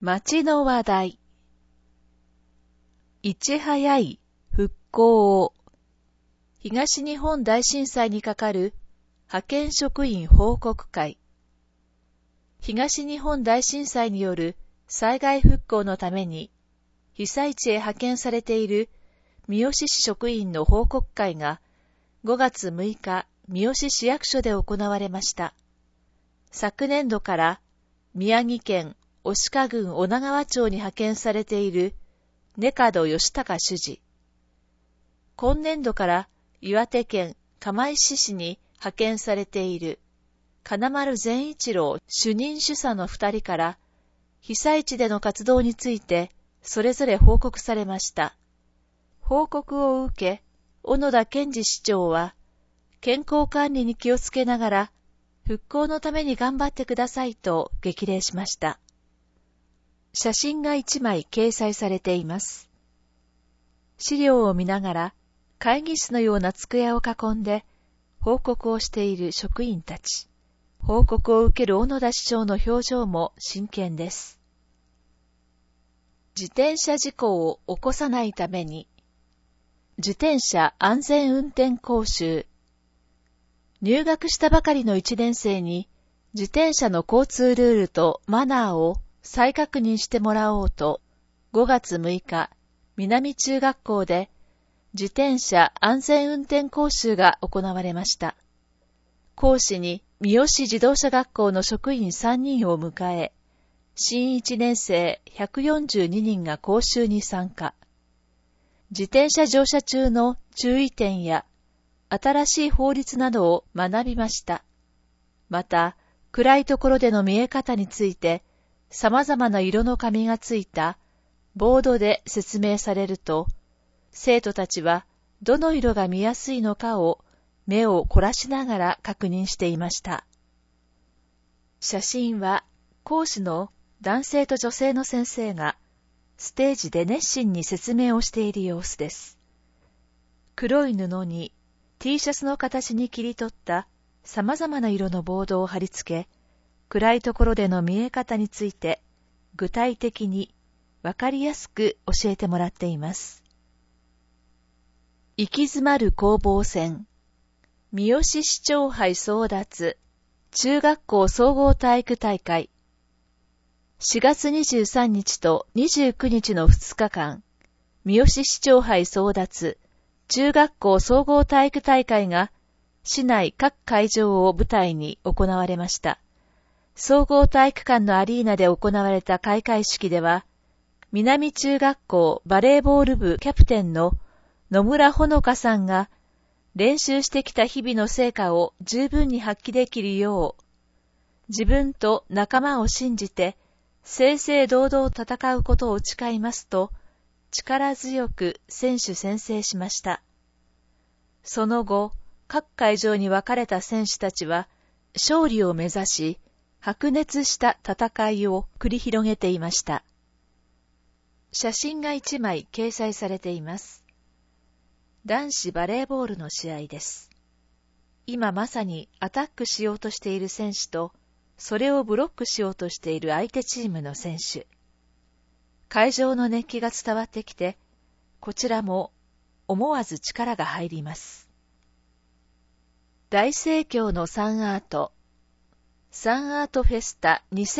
町の話題。いち早い復興。東日本大震災にかかる派遣職員報告会。東日本大震災による災害復興のために被災地へ派遣されている三好市職員の報告会が5月6日三好市役所で行われました。昨年度から宮城県牡鹿郡女川町に派遣されている根門義孝主事。今年度から岩手県釜石市に派遣されている金丸善一郎主任主査の2人から被災地での活動についてそれぞれ報告されました。報告を受け、小野田健二市長は健康管理に気をつけながら復興のために頑張ってくださいと激励しました。写真が1枚掲載されています。資料を見ながら会議室のような机を囲んで報告をしている職員たち。報告を受ける小野田市長の表情も真剣です。自転車事故を起こさないために自転車安全運転講習。入学したばかりの1年生に自転車の交通ルールとマナーを再確認してもらおうと、5月6日、南中学校で自転車安全運転講習が行われました。講師に三好自動車学校の職員3人を迎え、新1年生142人が講習に参加。自転車乗車中の注意点や新しい法律などを学びました。また、暗いところでの見え方について、様々な色の紙がついたボードで説明されると、生徒たちはどの色が見やすいのかを目を凝らしながら確認していました。写真は講師の男性と女性の先生がステージで熱心に説明をしている様子です。黒い布に T シャツの形に切り取った様々な色のボードを貼り付け、暗いところでの見え方について具体的にわかりやすく教えてもらっています。行き詰まる攻防戦。三好市長杯争奪中学校総合体育大会。4月23日と29日の2日間、三好市長杯争奪中学校総合体育大会が市内各会場を舞台に行われました。総合体育館のアリーナで行われた開会式では、南中学校バレーボール部キャプテンの野村ほのかさんが、練習してきた日々の成果を十分に発揮できるよう、自分と仲間を信じて、正々堂々戦うことを誓いますと、力強く選手宣誓しました。その後、各会場に分かれた選手たちは、勝利を目指し、白熱した戦いを繰り広げていました。写真が1枚掲載されています。男子バレーボールの試合です。今まさにアタックしようとしている選手と、それをブロックしようとしている相手チームの選手。会場の熱気が伝わってきて、こちらも思わず力が入ります。大盛況のサンアート。サンアートフェスタ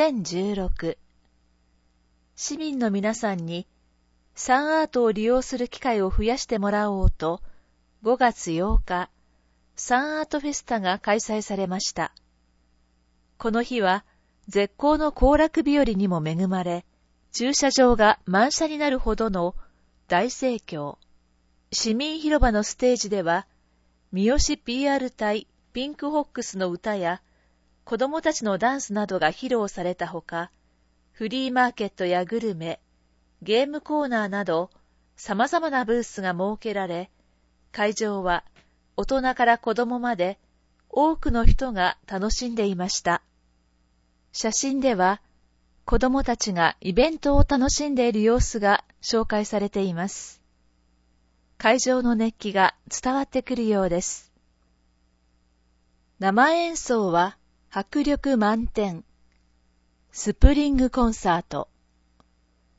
2016。市民の皆さんにサンアートを利用する機会を増やしてもらおうと、5月8日、サンアートフェスタが開催されました。この日は絶好の行楽日和にも恵まれ、駐車場が満車になるほどの大盛況。市民広場のステージでは、三好 PR 隊ピンクホックスの歌や、子供たちのダンスなどが披露されたほか、フリーマーケットやグルメ、ゲームコーナーなど、様々なブースが設けられ、会場は大人から子供まで多くの人が楽しんでいました。写真では、子供たちがイベントを楽しんでいる様子が紹介されています。会場の熱気が伝わってくるようです。生演奏は迫力満点。スプリングコンサート。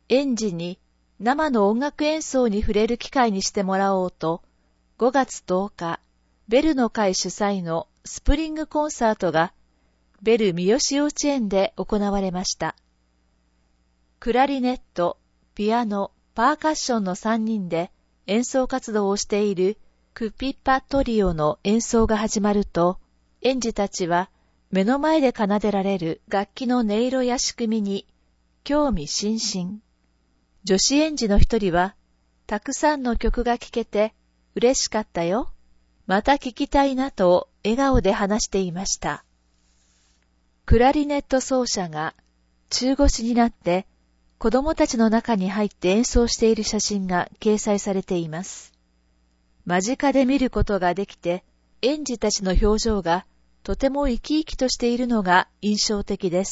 園児に生の音楽演奏に触れる機会にしてもらおうと、5月10日、ベルの会主催のスプリングコンサートがベル三好幼稚園で行われました。クラリネット、ピアノ、パーカッションの3人で演奏活動をしているクピッパトリオの演奏が始まると、園児たちは目の前で奏でられる楽器の音色や仕組みに興味津々。女子園児の一人は、たくさんの曲が聴けて嬉しかったよ。また聴きたいなと笑顔で話していました。クラリネット奏者が中腰になって子供たちの中に入って演奏している写真が掲載されています。間近で見ることができて、園児たちの表情がとても生き生きとしているのが印象的です。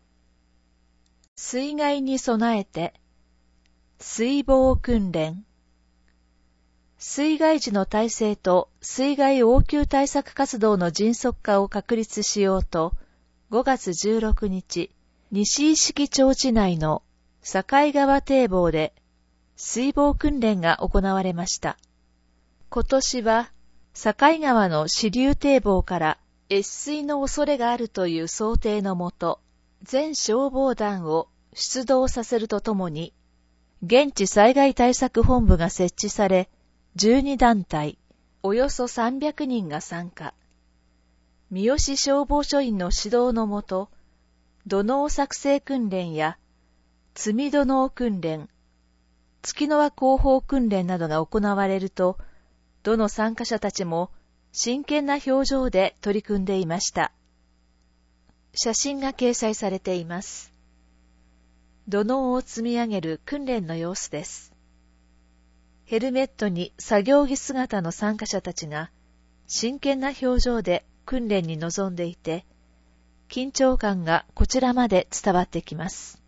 水害に備えて、水防訓練。水害時の体制と水害応急対策活動の迅速化を確立しようと、5月16日、西石木町地内の境川堤防で水防訓練が行われました。今年は境川の支流堤防から越水の恐れがあるという想定のもと、全消防団を出動させるとともに、現地災害対策本部が設置され、12団体、およそ300人が参加。三好消防署員の指導のもと、土のう作成訓練や、積み土のう訓練、月の輪広報訓練などが行われると、どの参加者たちも真剣な表情で取り組んでいました。写真が掲載されています。土のうを積み上げる訓練の様子です。ヘルメットに作業着姿の参加者たちが真剣な表情で訓練に臨んでいて、緊張感がこちらまで伝わってきます。